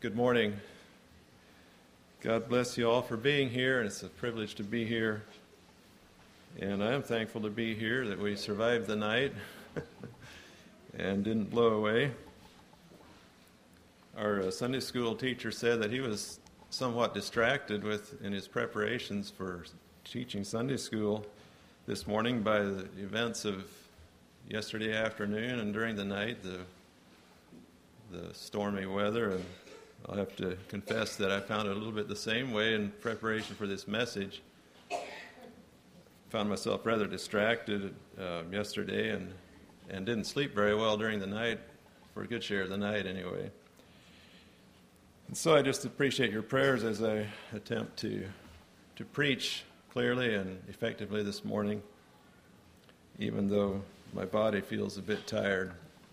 Good morning. God bless you all for being here, and it's a privilege to be here. And I am thankful to be here, that we survived the night and didn't blow away. Our Sunday school teacher said that he was somewhat distracted in his preparations for teaching Sunday school this morning by the events of yesterday afternoon and during the night, the stormy weather. And I'll have to confess that I found it a little bit the same way in preparation for this message. Found myself rather distracted yesterday and didn't sleep very well during the night, for a good share of the night anyway. And so I just appreciate your prayers as I attempt to preach clearly and effectively this morning, even though my body feels a bit tired.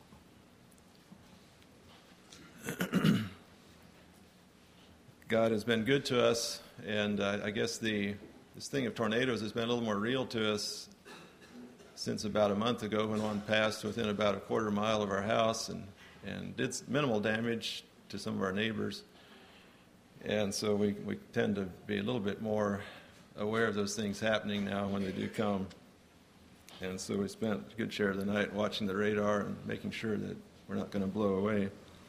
God has been good to us, and I guess this thing of tornadoes has been a little more real to us since about a month ago, when one passed within about a quarter mile of our house and did minimal damage to some of our neighbors. And so we tend to be a little bit more aware of those things happening now when they do come. And so we spent a good share of the night watching the radar and making sure that we're not going to blow away.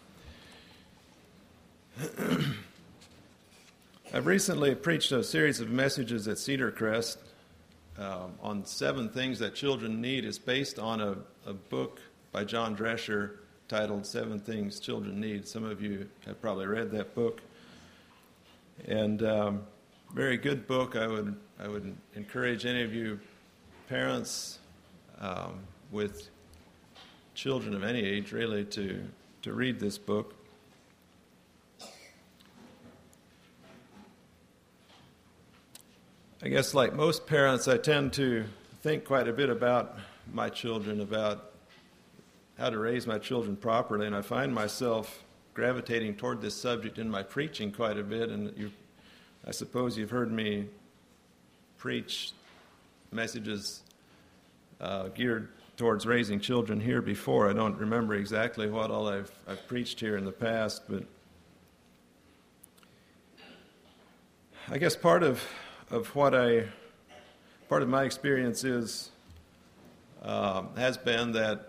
I've recently preached a series of messages at Cedar Crest on 7 things that children need. It's based on a book by John Drescher titled 7 Things Children Need. Some of you have probably read that book. And very good book. I would encourage any of you parents with children of any age really to read this book. I guess like most parents, I tend to think quite a bit about my children, about how to raise my children properly, and I find myself gravitating toward this subject in my preaching quite a bit. And I suppose you've heard me preach messages geared towards raising children here before. I don't remember exactly what all I've preached here in the past, but I guess part of my experience has been that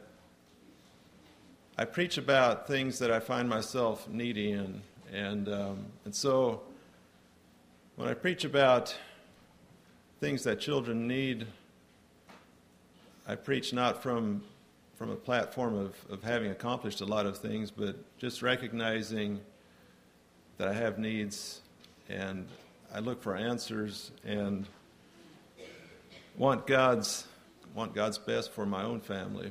I preach about things that I find myself needy in, and so when I preach about things that children need, I preach not from a platform of having accomplished a lot of things, but just recognizing that I have needs, and I look for answers and want God's best for my own family.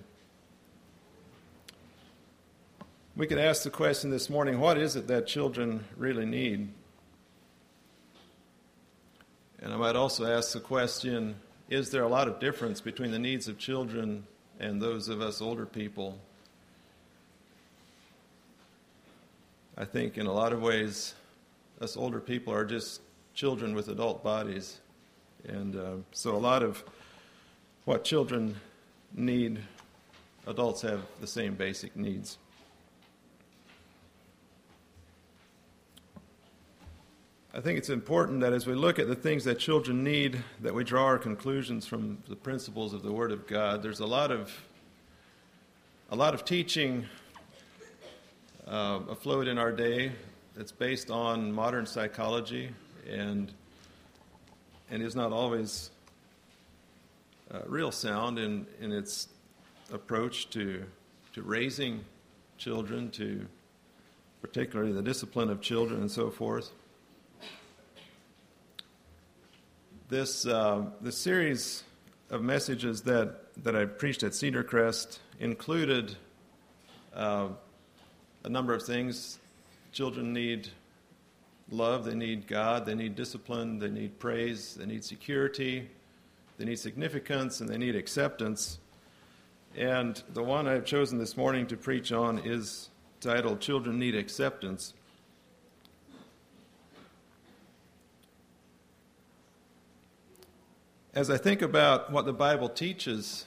We could ask the question this morning, what is it that children really need? And I might also ask the question, is there a lot of difference between the needs of children and those of us older people? I think in a lot of ways, us older people are just children with adult bodies. And so a lot of what children need, adults have the same basic needs. I think it's important that as we look at the things that children need, that we draw our conclusions from the principles of the Word of God. There's a lot of teaching afloat in our day that's based on modern psychology and is not always real sound in its approach to raising children, to particularly the discipline of children and so forth. This series of messages that I preached at Cedar Crest included a number of things. Children need love, they need God, they need discipline, they need praise, they need security, they need significance, and they need acceptance. And the one I've chosen this morning to preach on is titled Children Need Acceptance. As I think about what the Bible teaches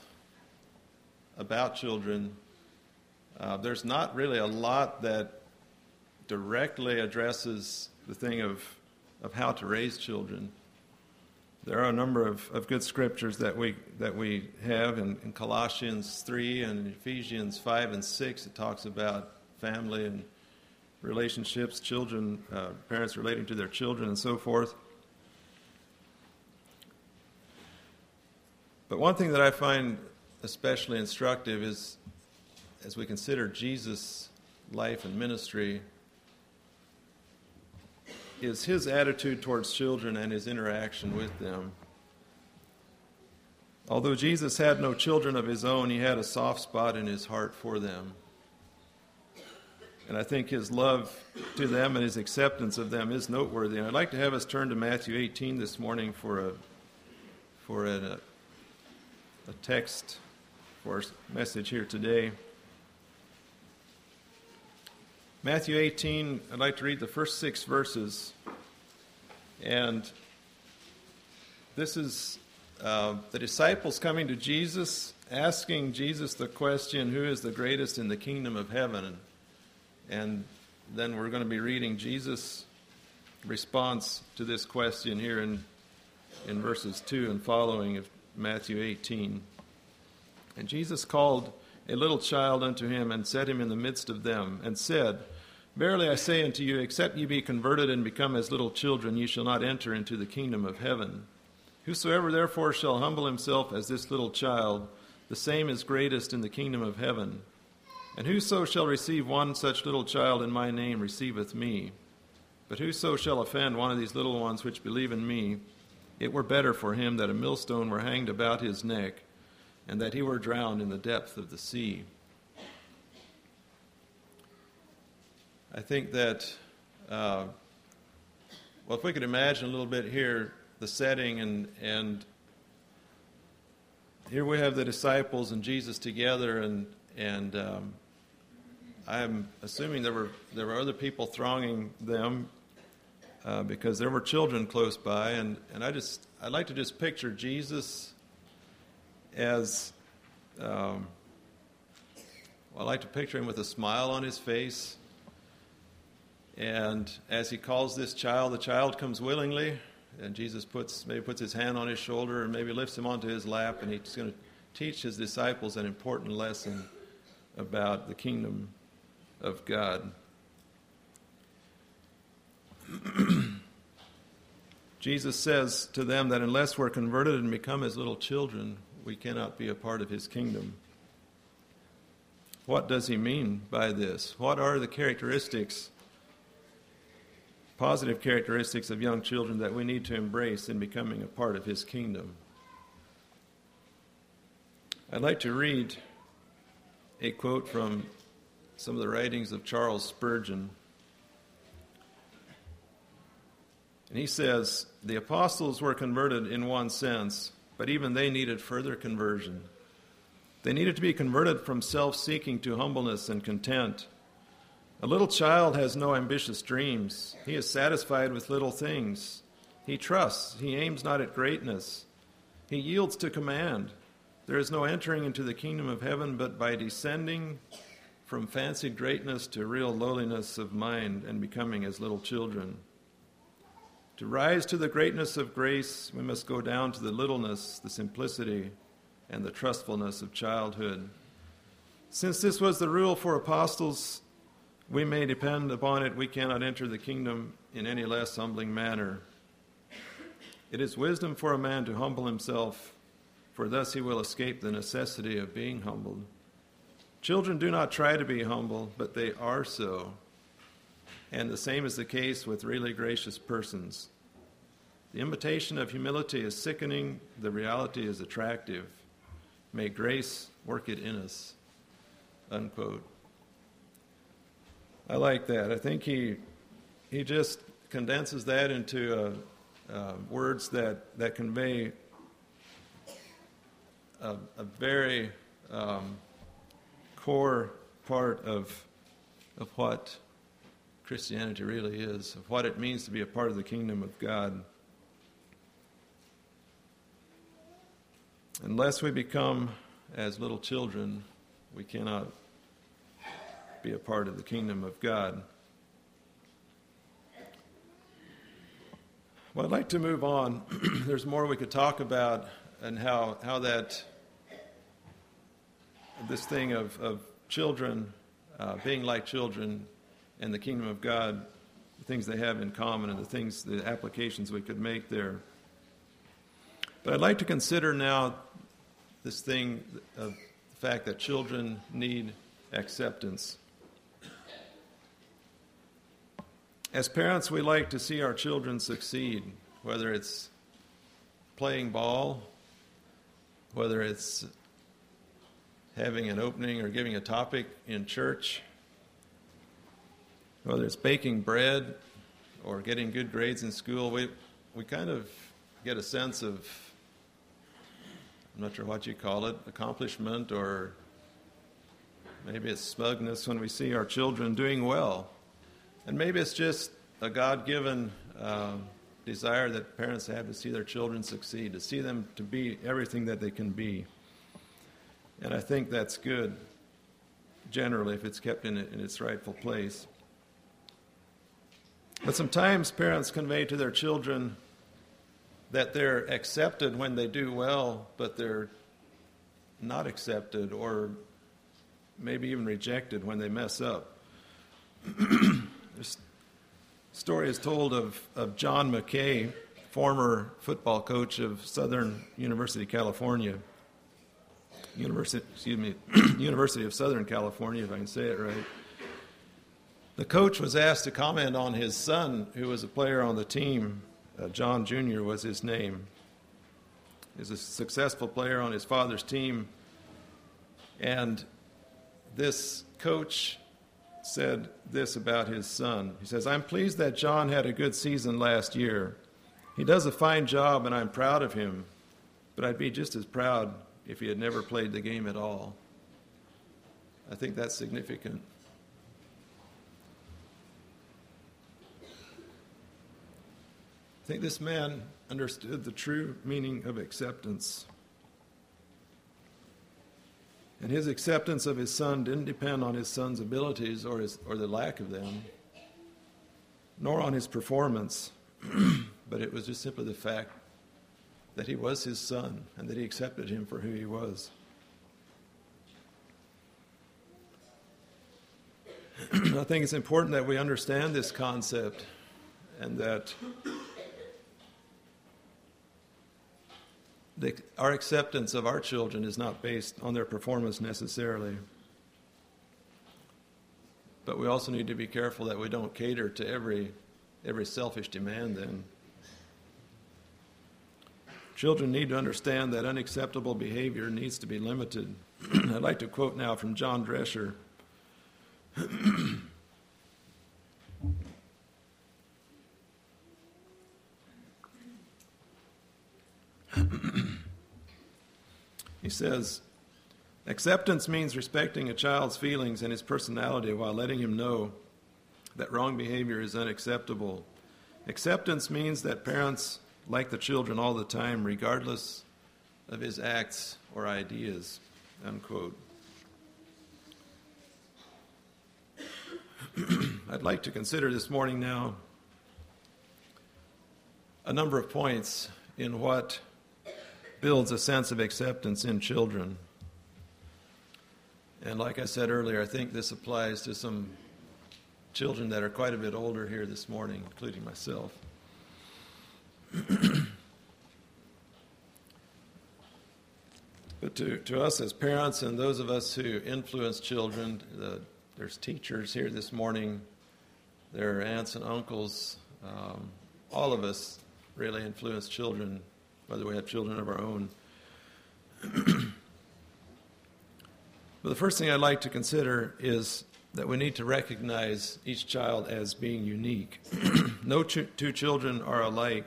about children, there's not really a lot that directly addresses the thing of how to raise children. There are a number of good scriptures that we have in Colossians 3 and Ephesians 5 and 6. It talks about family and relationships, children, parents relating to their children, and so forth. But one thing that I find especially instructive is, as we consider Jesus' life and ministry, is his attitude towards children and his interaction with them. Although Jesus had no children of his own, he had a soft spot in his heart for them. And I think his love to them and his acceptance of them is noteworthy. And I'd like to have us turn to Matthew 18 this morning for a text for our message here today. Matthew 18, I'd like to read the first 6 verses. And this is the disciples coming to Jesus, asking Jesus the question, who is the greatest in the kingdom of heaven? And then we're going to be reading Jesus' response to this question here in verses 2 and following of Matthew 18. And Jesus called a little child unto him and set him in the midst of them, and said, Verily I say unto you, except ye be converted and become as little children, ye shall not enter into the kingdom of heaven. Whosoever therefore shall humble himself as this little child, the same is greatest in the kingdom of heaven. And whoso shall receive one such little child in my name receiveth me. But whoso shall offend one of these little ones which believe in me, it were better for him that a millstone were hanged about his neck, and that he were drowned in the depth of the sea. I think that, if we could imagine a little bit here, the setting, and here we have the disciples and Jesus together, and I'm assuming there were other people thronging them because there were children close by, and I'd like to just picture Jesus as I like to picture him with a smile on his face, and as he calls this child, the child comes willingly, and Jesus puts his hand on his shoulder and maybe lifts him onto his lap, and he's going to teach his disciples an important lesson about the kingdom of God. Jesus says to them that unless we're converted and become as little children, we cannot be a part of his kingdom. What does he mean by this? What are the characteristics, positive characteristics of young children that we need to embrace in becoming a part of his kingdom? I'd like to read a quote from some of the writings of Charles Spurgeon. And he says, the apostles were converted in one sense, but even they needed further conversion. They needed to be converted from self-seeking to humbleness and content. A little child has no ambitious dreams. He is satisfied with little things. He trusts. He aims not at greatness. He yields to command. There is no entering into the kingdom of heaven but by descending from fancied greatness to real lowliness of mind and becoming as little children. To rise to the greatness of grace, we must go down to the littleness, the simplicity, and the trustfulness of childhood. Since this was the rule for apostles, we may depend upon it. We cannot enter the kingdom in any less humbling manner. It is wisdom for a man to humble himself, for thus he will escape the necessity of being humbled. Children do not try to be humble, but they are so. And the same is the case with really gracious persons. The imitation of humility is sickening. The reality is attractive. May grace work it in us. Unquote. I like that. I think he just condenses that into words that convey a very core part of what Christianity really is, of what it means to be a part of the kingdom of God. Unless we become as little children, we cannot be a part of the kingdom of God. Well, I'd like to move on. There's more we could talk about, and how that this thing of children being like children and the kingdom of God, the things they have in common and the applications we could make there. But I'd like to consider now this thing of the fact that children need acceptance. As parents, we like to see our children succeed, whether it's playing ball, whether it's having an opening or giving a topic in church, whether it's baking bread or getting good grades in school. We kind of get a sense of, I'm not sure what you call it, accomplishment, or maybe it's smugness when we see our children doing well. And maybe it's just a God-given desire that parents have to see their children succeed, to see them to be everything that they can be. And I think that's good, generally, if it's kept in its rightful place. But sometimes parents convey to their children that they're accepted when they do well, but they're not accepted or maybe even rejected when they mess up. This story is told of John McKay, former football coach of Southern University, California. University of Southern California, if I can say it right. The coach was asked to comment on his son, who was a player on the team. John Jr. was his name. He was a successful player on his father's team. And this coach said this about his son. He says, "I'm pleased that John had a good season last year. He does a fine job, and I'm proud of him. But I'd be just as proud if he had never played the game at all." I think that's significant. I think this man understood the true meaning of acceptance. And his acceptance of his son didn't depend on his son's abilities or the lack of them, nor on his performance, but it was just simply the fact that he was his son and that he accepted him for who he was. I think it's important that we understand this concept, and that our acceptance of our children is not based on their performance necessarily. But we also need to be careful that we don't cater to every selfish demand then. Children need to understand that unacceptable behavior needs to be limited. I'd like to quote now from John Drescher. He says, "Acceptance means respecting a child's feelings and his personality while letting him know that wrong behavior is unacceptable. Acceptance means that parents like the children all the time, regardless of his acts or ideas," unquote. I'd like to consider this morning now a number of points in what builds a sense of acceptance in children. And like I said earlier, I think this applies to some children that are quite a bit older here this morning, including myself. But to us as parents and those of us who influence children, there's teachers here this morning, there are aunts and uncles, all of us really influence children, whether we have children of our own. But the first thing I'd like to consider is that we need to recognize each child as being unique. No two children are alike.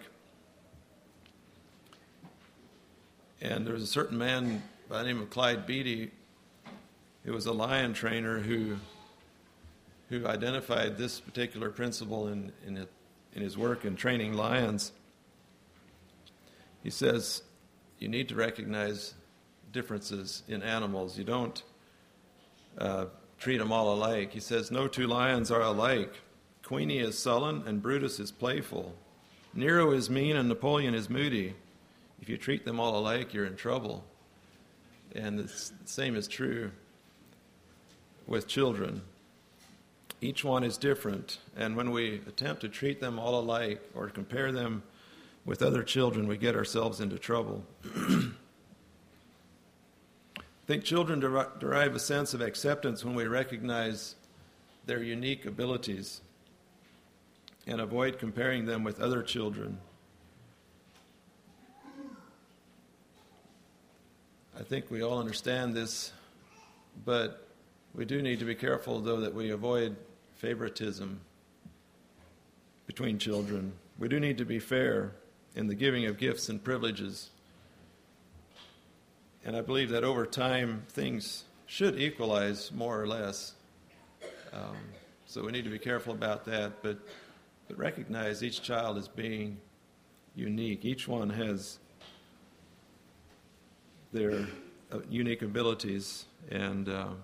And there was a certain man by the name of Clyde Beatty, who was a lion trainer, who identified this particular principle in his work in training lions. He says, you need to recognize differences in animals. You don't treat them all alike. He says, no two lions are alike. Queenie is sullen and Brutus is playful. Nero is mean and Napoleon is moody. If you treat them all alike, you're in trouble. And the same is true with children. Each one is different, and when we attempt to treat them all alike or compare them with other children, we get ourselves into trouble. I think children derive a sense of acceptance when we recognize their unique abilities and avoid comparing them with other children. I think we all understand this, but we do need to be careful, though, that we avoid favoritism between children. We do need to be fair in the giving of gifts and privileges. And I believe that over time, things should equalize more or less. So we need to be careful about that, but recognize each child as being unique. Each one has their unique abilities and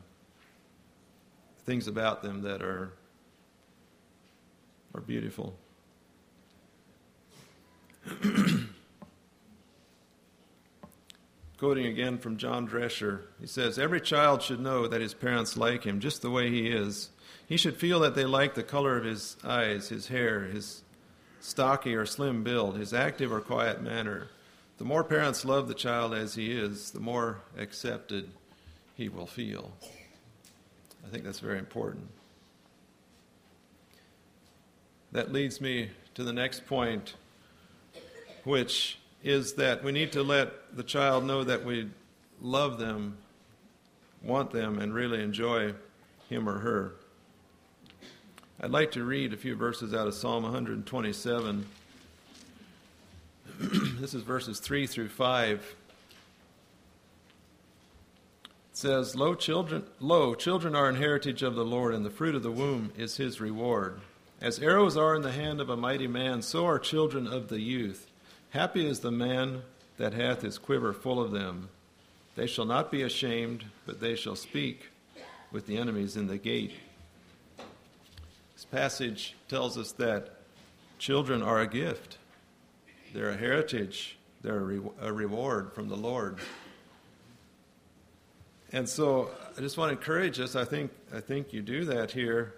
things about them that are beautiful. Quoting again from John Drescher, he says, "Every child should know that his parents like him just the way he is. He should feel that they like the color of his eyes, his hair, his stocky or slim build, his active or quiet manner. The more parents love the child as he is, the more accepted he will feel." I think that's very important. That leads me to the next point, which is that we need to let the child know that we love them, want them, and really enjoy him or her. I'd like to read a few verses out of Psalm 127. This is verses 3 through 5. It says, Lo, children are an heritage of the Lord, and the fruit of the womb is his reward. As arrows are in the hand of a mighty man, so are children of the youth. Happy is the man that hath his quiver full of them. They shall not be ashamed, but they shall speak with the enemies in the gate. This passage tells us that children are a gift. They're a heritage. They're a reward from the Lord. And so I just want to encourage us. I think you do that here.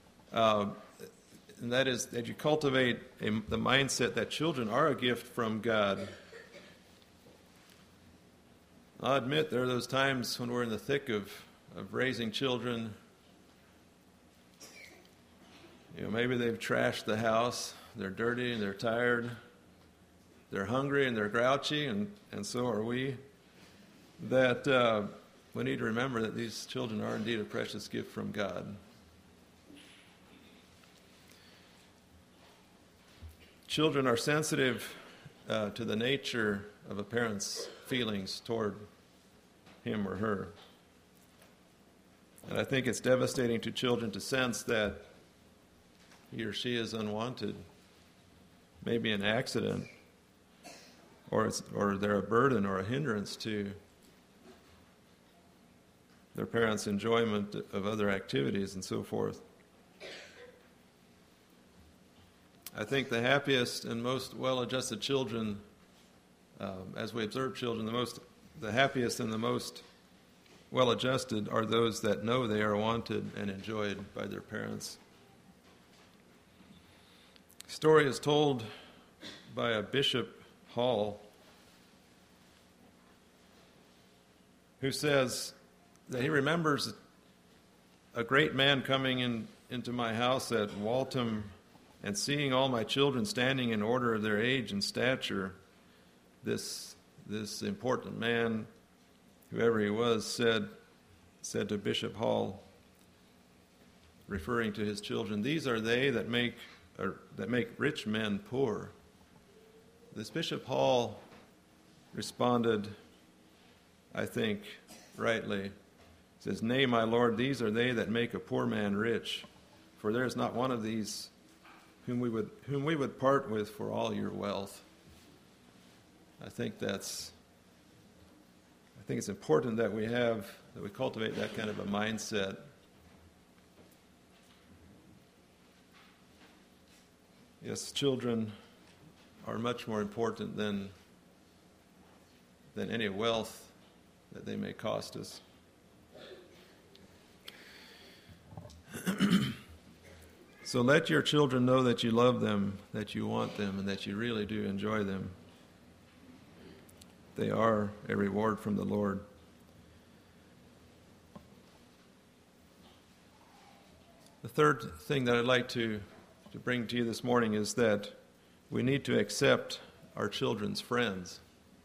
And that is that you cultivate the mindset that children are a gift from God. I'll admit there are those times when we're in the thick of raising children. Maybe they've trashed the house. They're dirty and they're tired. They're hungry and they're grouchy, and so are we. That we need to remember that these children are indeed a precious gift from God. Children are sensitive to the nature of a parent's feelings toward him or her. And I think it's devastating to children to sense that he or she is unwanted, maybe an accident, or they're a burden or a hindrance to their parents' enjoyment of other activities and so forth. I think the happiest and most well-adjusted children, as we observe children, the happiest and the most well-adjusted are those that know they are wanted and enjoyed by their parents. The story is told by a Bishop Hall, who says that he remembers a great man coming into my house at Waltham and seeing all my children standing in order of their age and stature. This important man, whoever he was, said to Bishop Hall, referring to his children, "These are they that make rich men poor." This Bishop Hall responded, I think, rightly. He says, "Nay, my Lord, these are they that make a poor man rich, for there is not one of these whom we would part with for all your wealth." I think it's important that we cultivate that kind of a mindset. Yes, children are much more important than any wealth that they may cost us. So let your children know that you love them, that you want them, and that you really do enjoy them. They are a reward from the Lord. The third thing that I'd like to bring to you this morning is that we need to accept our children's friends.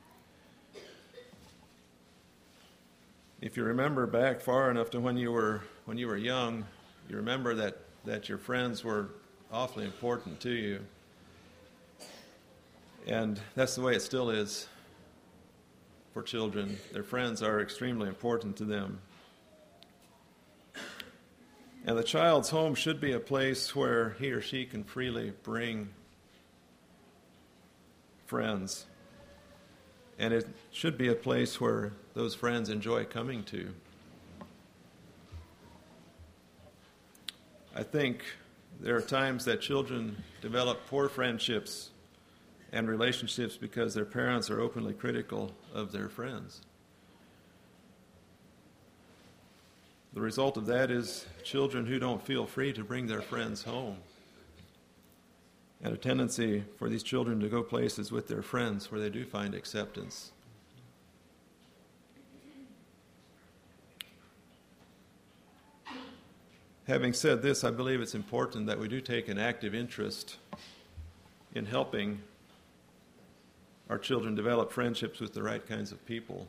If you remember back far enough to when you were young, you remember that your friends were awfully important to you. And that's the way it still is for children. Their friends are extremely important to them. And the child's home should be a place where he or she can freely bring friends. And it should be a place where those friends enjoy coming to. I think there are times that children develop poor friendships and relationships because their parents are openly critical of their friends. The result of that is children who don't feel free to bring their friends home, and a tendency for these children to go places with their friends where they do find acceptance. Having said this, I believe it's important that we do take an active interest in helping our children develop friendships with the right kinds of people.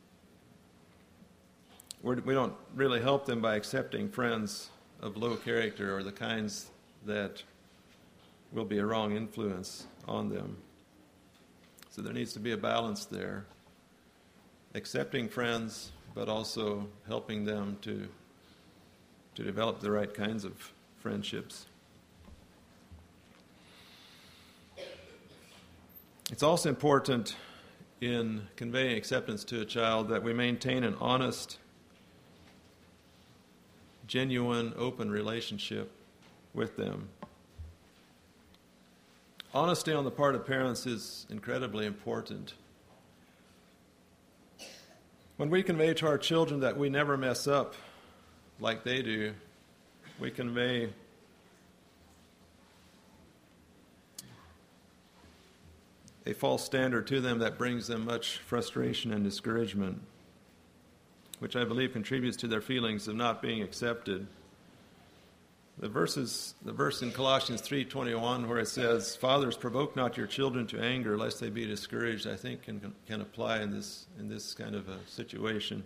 We don't really help them by accepting friends of low character or the kinds that will be a wrong influence on them. So there needs to be a balance there. Accepting friends, but also helping them to develop the right kinds of friendships. It's also important in conveying acceptance to a child that we maintain an honest, genuine, open relationship with them. Honesty on the part of parents is incredibly important. When we convey to our children that we never mess up like they do, we convey a false standard to them that brings them much frustration and discouragement, which I believe contributes to their feelings of not being accepted. The verse in Colossians 3:21 where it says, "Fathers, provoke not your children to anger, lest they be discouraged," I think can apply in this kind of a situation.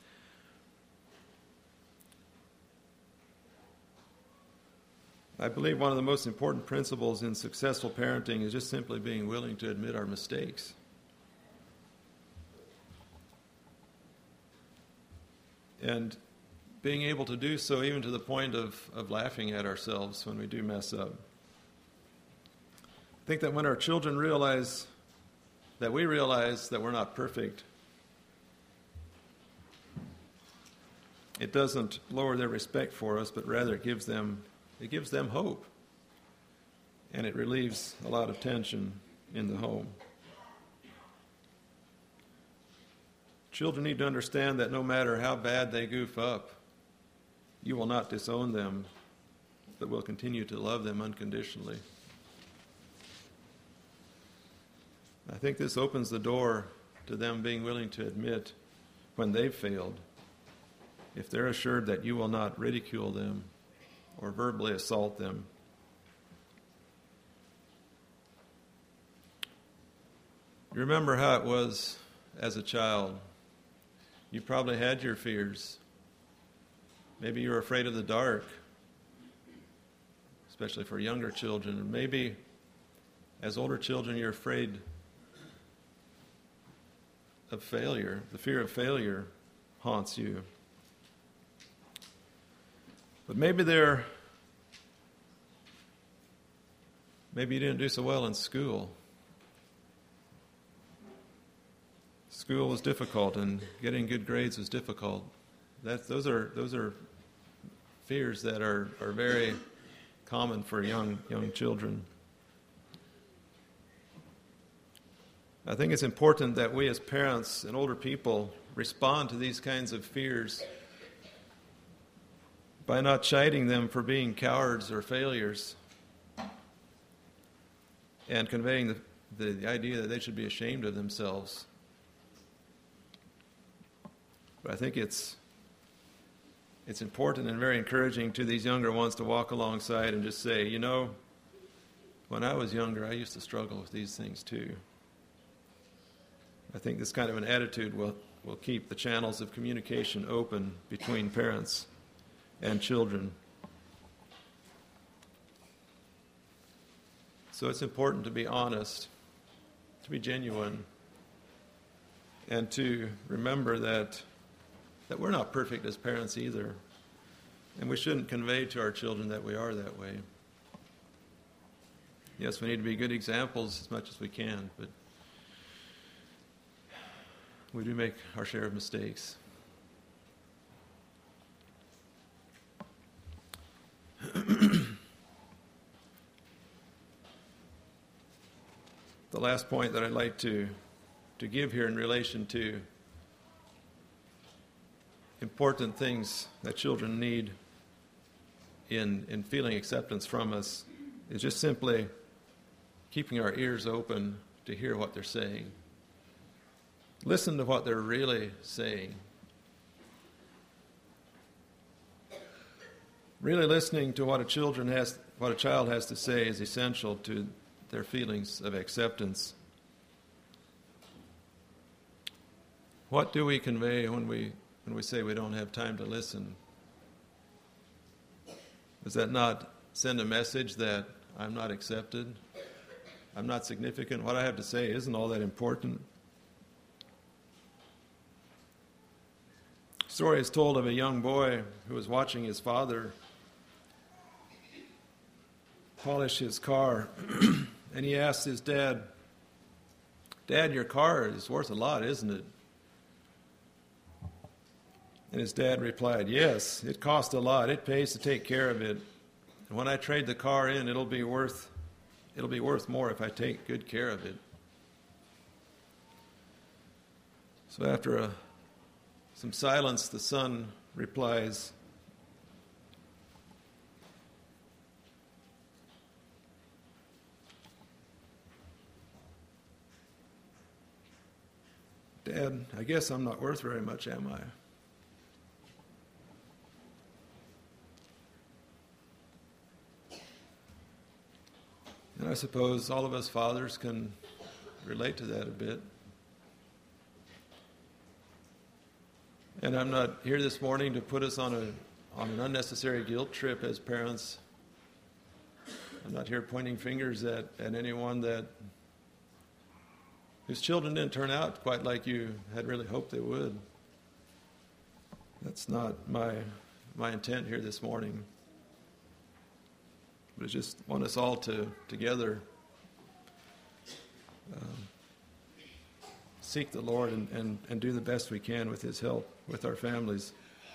I believe one of the most important principles in successful parenting is just simply being willing to admit our mistakes. And being able to do so even to the point of laughing at ourselves when we do mess up. I think that when our children realize that we're not perfect, it doesn't lower their respect for us, but rather it gives them hope. And it relieves a lot of tension in the home. Children need to understand that no matter how bad they goof up, you will not disown them, but will continue to love them unconditionally. I think this opens the door to them being willing to admit when they've failed, if they're assured that you will not ridicule them or verbally assault them. You remember how it was as a child. You probably had your fears. Maybe you were afraid of the dark, especially for younger children. And maybe as older children, you're afraid of failure. The fear of failure haunts you. But maybe you didn't do so well in school. School was difficult, and getting good grades was difficult. Those are fears that are very common for young children. I think it's important that we as parents and older people respond to these kinds of fears by not chiding them for being cowards or failures and conveying the idea that they should be ashamed of themselves. But I think it's important and very encouraging to these younger ones to walk alongside and just say, you know, when I was younger, I used to struggle with these things too. I think this kind of an attitude will keep the channels of communication open between parents and children. So it's important to be honest, to be genuine, and to remember that we're not perfect as parents either. And we shouldn't convey to our children that we are that way. Yes, we need to be good examples as much as we can, but we do make our share of mistakes. The last point that I'd like to give here in relation to important things that children need in feeling acceptance from us is just simply keeping our ears open to hear what they're saying. Listen to what they're really saying. Really listening to what a child has to say is essential to their feelings of acceptance. What do we convey when we say we don't have time to listen? Does that not send a message that I'm not accepted? I'm not significant? What I have to say isn't all that important? A story is told of a young boy who was watching his father polish his car, and he asked his dad, "Dad, your car is worth a lot, isn't it?" And his dad replied, "Yes, it costs a lot. It pays to take care of it. And when I trade the car in, it'll be worth more if I take good care of it." So after some silence, the son replies, "Dad, I guess I'm not worth very much, am I?" And I suppose all of us fathers can relate to that a bit. And I'm not here this morning to put us on an unnecessary guilt trip as parents. I'm not here pointing fingers at anyone whose children didn't turn out quite like you had really hoped they would. That's not my intent here this morning. But I just want us all to together seek the Lord and do the best we can with His help with our families.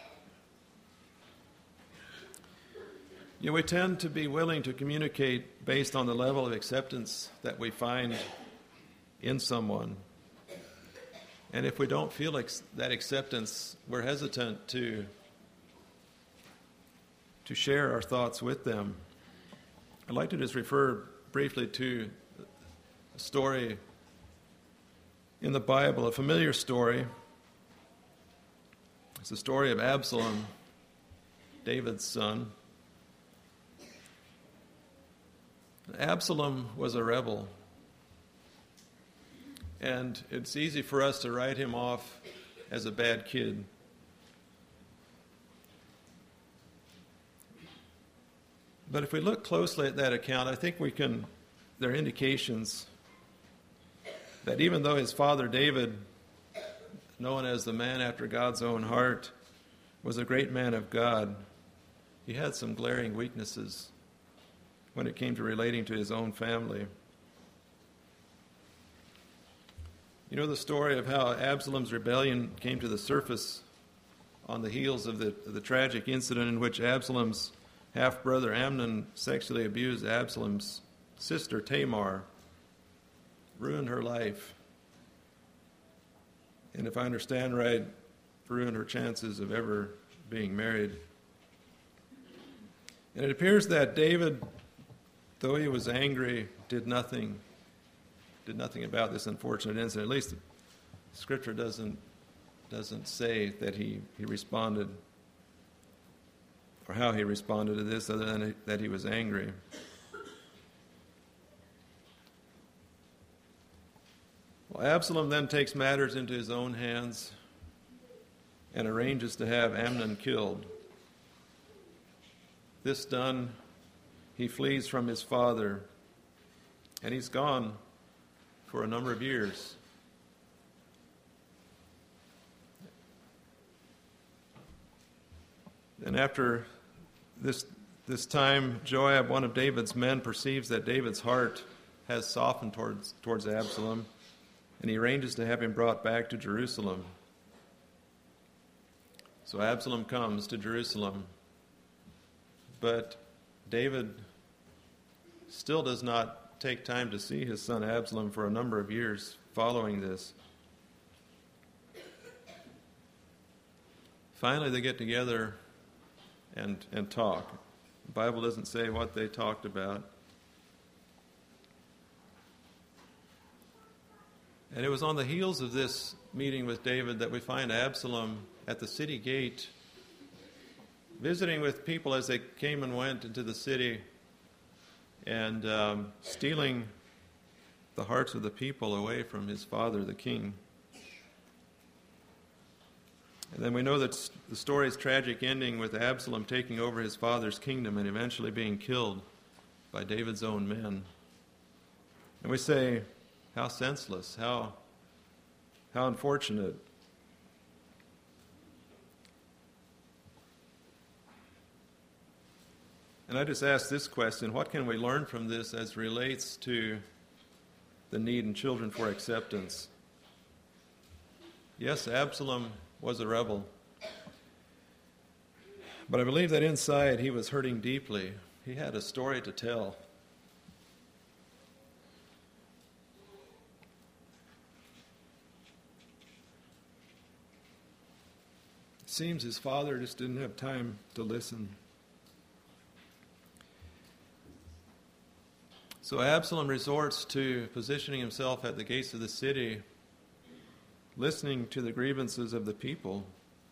You know, we tend to be willing to communicate based on the level of acceptance that we find in someone. And if we don't feel that acceptance, we're hesitant to share our thoughts with them. I'd like to just refer briefly to a story in the Bible, a familiar story. It's the story of Absalom, David's son. Absalom was a rebel, and it's easy for us to write him off as a bad kid. But if we look closely at that account, I think there are indications that even though his father David, known as the man after God's own heart, was a great man of God, he had some glaring weaknesses when it came to relating to his own family. You know the story of how Absalom's rebellion came to the surface on the heels of the tragic incident in which Absalom's half-brother Amnon sexually abused Absalom's sister Tamar, ruined her life, and if I understand right, ruined her chances of ever being married. And it appears that David, though he was angry, did nothing about this unfortunate incident. At least Scripture doesn't say that he responded or how he responded to this, other than that he was angry. Well, Absalom then takes matters into his own hands and arranges to have Amnon killed. This done, he flees from his father, and he's gone for a number of years. And after this time, Joab, one of David's men, perceives that David's heart has softened towards Absalom, and he arranges to have him brought back to Jerusalem. So Absalom comes to Jerusalem, but David still does not take time to see his son Absalom for a number of years following this. Finally, they get together and talk. The Bible doesn't say what they talked about. And it was on the heels of this meeting with David that we find Absalom at the city gate, visiting with people as they came and went into the city, and stealing the hearts of the people away from his father, the king. And then we know that the story's tragic ending with Absalom taking over his father's kingdom and eventually being killed by David's own men. And we say, how senseless, how unfortunate. And I just ask this question: what can we learn from this as relates to the need in children for acceptance? Yes, Absalom was a rebel, but I believe that inside he was hurting deeply. He had a story to tell. It seems his father just didn't have time to listen. So Absalom resorts to positioning himself at the gates of the city, listening to the grievances of the people.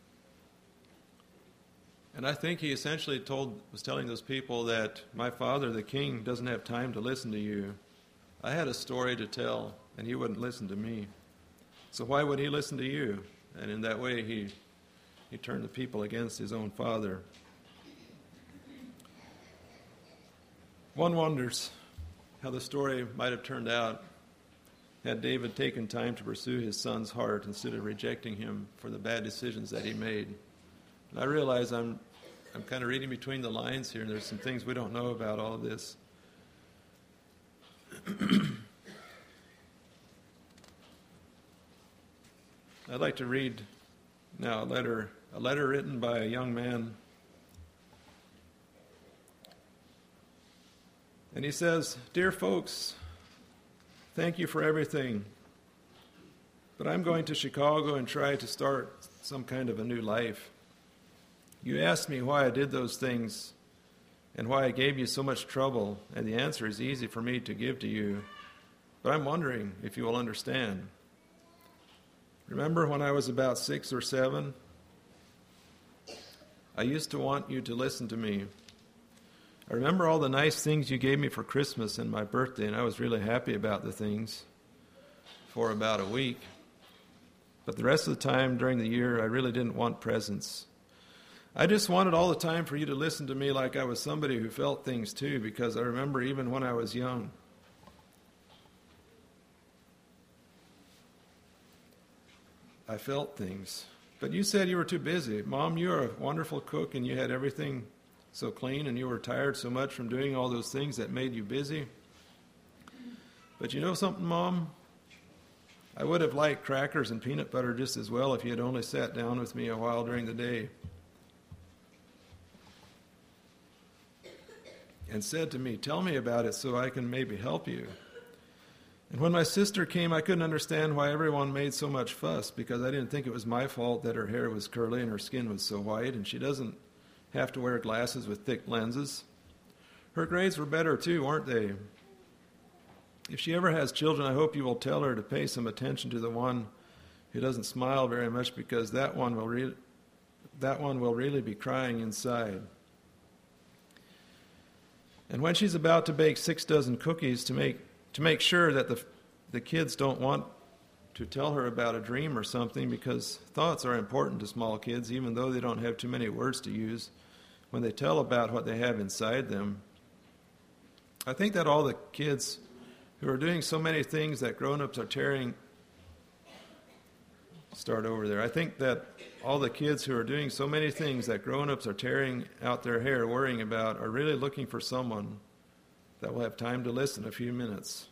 And I think he essentially was telling those people that my father, the king, doesn't have time to listen to you. I had a story to tell, and he wouldn't listen to me. So why would he listen to you? And in that way, he turned the people against his own father. One wonders how the story might have turned out had David taken time to pursue his son's heart instead of rejecting him for the bad decisions that he made. And I realize I'm kind of reading between the lines here, and there's some things we don't know about all of this. I'd like to read now a letter written by a young man. And he says, "Dear folks, thank you for everything, but I'm going to Chicago and try to start some kind of a new life. You asked me why I did those things and why I gave you so much trouble, and the answer is easy for me to give to you, but I'm wondering if you will understand. Remember when I was about 6 or 7? I used to want you to listen to me. I remember all the nice things you gave me for Christmas and my birthday, and I was really happy about the things for about a week. But the rest of the time during the year, I really didn't want presents. I just wanted all the time for you to listen to me like I was somebody who felt things too, because I remember even when I was young, I felt things. But you said you were too busy. Mom, you're a wonderful cook, and you had everything so clean, and you were tired so much from doing all those things that made you busy. But you know something, Mom? I would have liked crackers and peanut butter just as well if you had only sat down with me a while during the day and said to me, tell me about it so I can maybe help you. And when my sister came, I couldn't understand why everyone made so much fuss, because I didn't think it was my fault that her hair was curly and her skin was so white, and she doesn't have to wear glasses with thick lenses. Her grades were better too, weren't they? If she ever has children, I hope you will tell her to pay some attention to the one who doesn't smile very much, because that one will really be crying inside. And when she's about to bake 6 dozen cookies to make sure that the kids don't want to tell her about a dream or something, because thoughts are important to small kids, even though they don't have too many words to use when they tell about what they have inside them. I think that all the kids who are doing so many things that grown-ups are tearing... Start over there. I think that all the kids who are doing so many things that grown-ups are tearing out their hair worrying about are really looking for someone that will have time to listen a few minutes.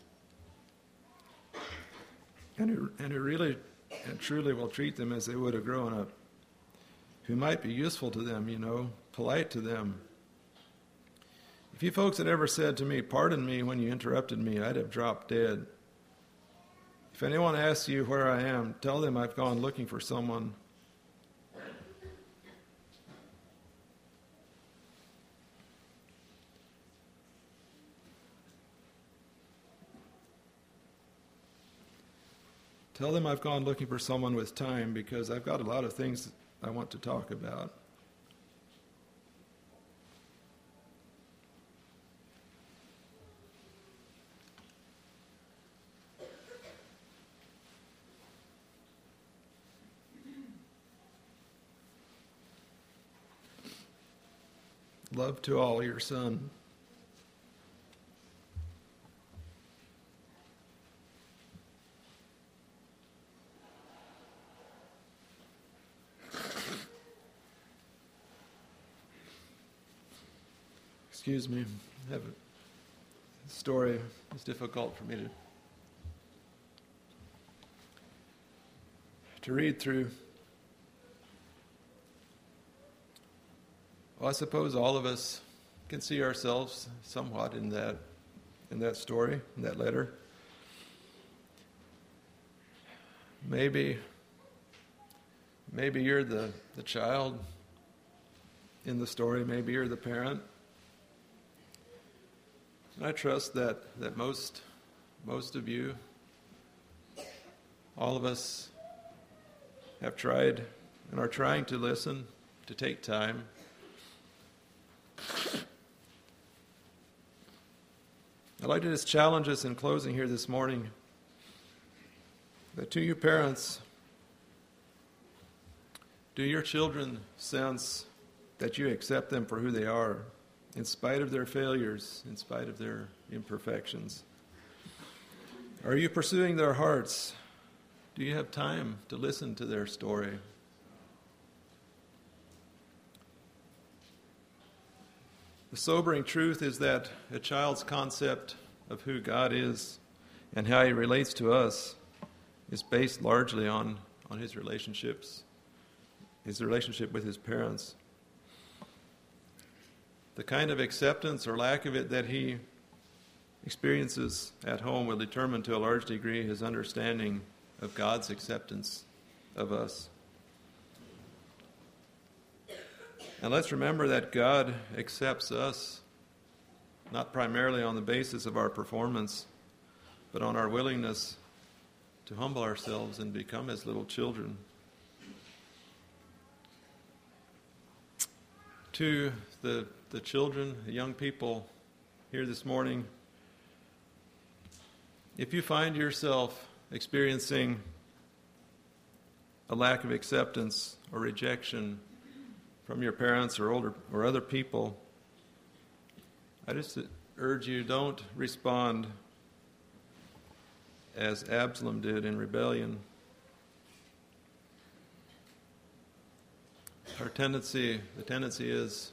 And who really and truly will treat them as they would a grown-up, who might be useful to them, polite to them. If you folks had ever said to me, "Pardon me," when you interrupted me, I'd have dropped dead. If anyone asks you where I am, tell them I've gone looking for someone. Tell them I've gone looking for someone with time, because I've got a lot of things I want to talk about. Love to all, your son. Excuse me, I have a story. It's difficult for me to read through. Well, I suppose all of us can see ourselves somewhat in that story, in that letter. Maybe you're the child in the story. Maybe you're the parent. And I trust that most of you, all of us, have tried and are trying to listen, to take time. I'd like to just challenge us in closing here this morning that to you parents, do your children sense that you accept them for who they are, in spite of their failures, in spite of their imperfections? Are you pursuing their hearts? Do you have time to listen to their story? The sobering truth is that a child's concept of who God is and how he relates to us is based largely on his relationship with his parents. The kind of acceptance or lack of it that he experiences at home will determine to a large degree his understanding of God's acceptance of us. And let's remember that God accepts us not primarily on the basis of our performance, but on our willingness to humble ourselves and become His little children. To the children, the young people here this morning, if you find yourself experiencing a lack of acceptance or rejection from your parents or older or other people, I just urge you, don't respond as Absalom did in rebellion. The tendency is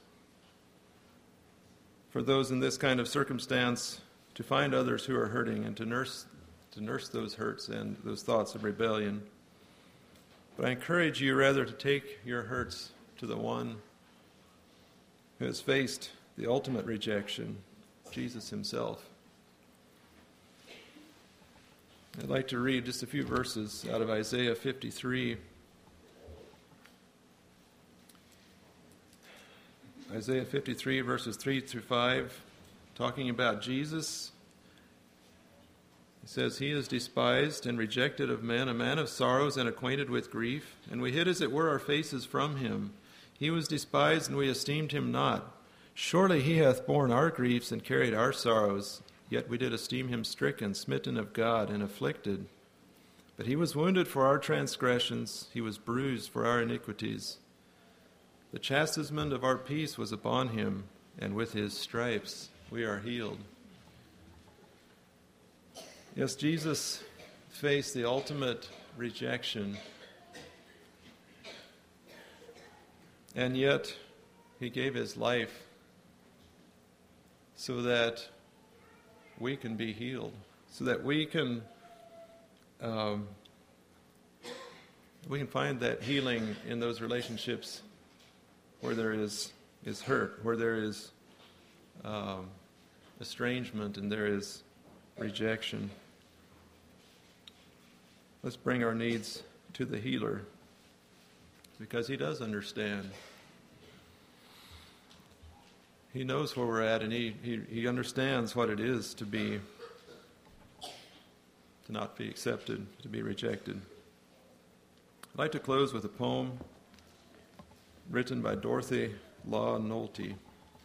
for those in this kind of circumstance to find others who are hurting and to nurse those hurts and those thoughts of rebellion. But I encourage you rather to take your hurts to the one who has faced the ultimate rejection, Jesus himself. I'd like to read just a few verses out of Isaiah 53. Isaiah 53, verses 3 through 5, talking about Jesus. He says, "He is despised and rejected of men, a man of sorrows and acquainted with grief, and we hid as it were our faces from him. He was despised, and we esteemed him not. Surely he hath borne our griefs and carried our sorrows. Yet we did esteem him stricken, smitten of God, and afflicted. But he was wounded for our transgressions, he was bruised for our iniquities. The chastisement of our peace was upon him, and with his stripes we are healed." Yes, Jesus faced the ultimate rejection, and yet he gave his life so that we can be healed, so that we can find that healing in those relationships where there is hurt, where there is estrangement and there is rejection. Let's bring our needs to the healer, because he does understand. He knows where we're at, and he understands what it is to not be accepted, to be rejected. I'd like to close with a poem written by Dorothy Law Nolte.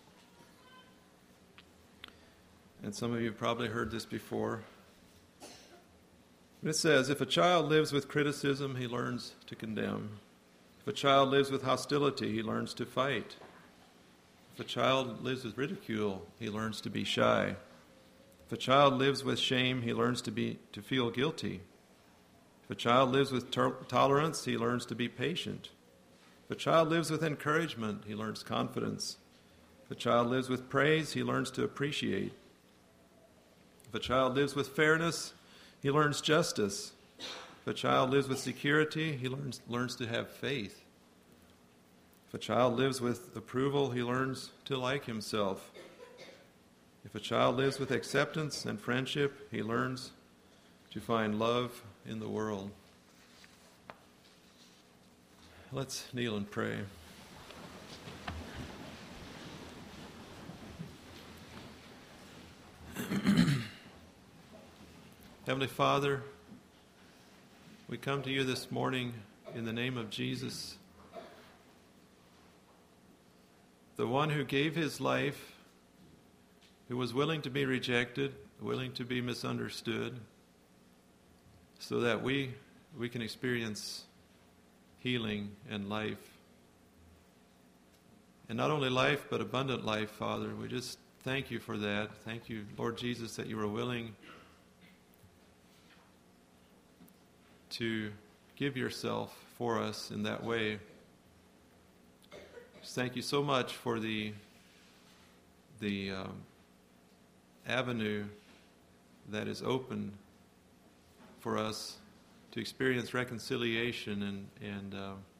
And some of you have probably heard this before. It says, "If a child lives with criticism, he learns to condemn. If a child lives with hostility, he learns to fight. If a child lives with ridicule, he learns to be shy. If a child lives with shame, he learns to feel guilty. If a child lives with tolerance, he learns to be patient. If a child lives with encouragement, he learns confidence. If a child lives with praise, he learns to appreciate. If a child lives with fairness, he learns justice. If a child lives with security, he learns to have faith. If a child lives with approval, he learns to like himself. If a child lives with acceptance and friendship, he learns to find love in the world." Let's kneel and pray. Heavenly Father, we come to you this morning in the name of Jesus, the one who gave his life, who was willing to be rejected, willing to be misunderstood, so that we can experience healing and life. And not only life, but abundant life, Father. We just thank you for that. Thank you, Lord Jesus, that you were willing to give yourself for us in that way. Just thank you so much for the avenue that is open for us to experience reconciliation and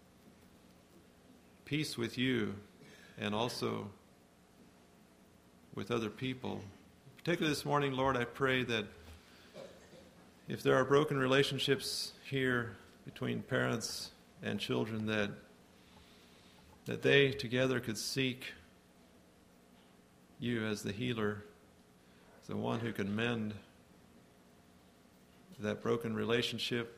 peace with you, and also with other people. Particularly this morning, Lord, I pray that if there are broken relationships here between parents and children, that they together could seek you as the healer, as the one who can mend that broken relationship.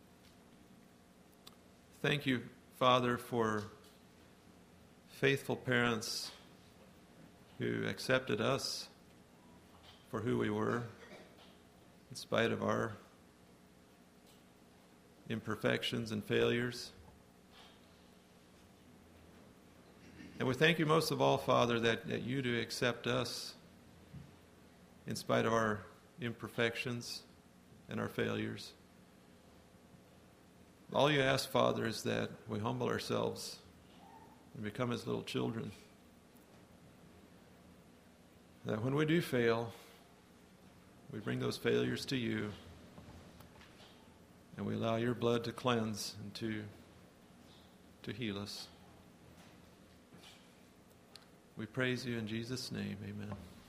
Thank you, Father, for faithful parents who accepted us for who we were, in spite of our imperfections and failures. And we thank you most of all, Father, that you do accept us in spite of our imperfections and our failures. All you ask, Father, is that we humble ourselves and become as little children. That when we do fail, we bring those failures to you, and we allow your blood to cleanse and to heal us. We praise you in Jesus' name. Amen.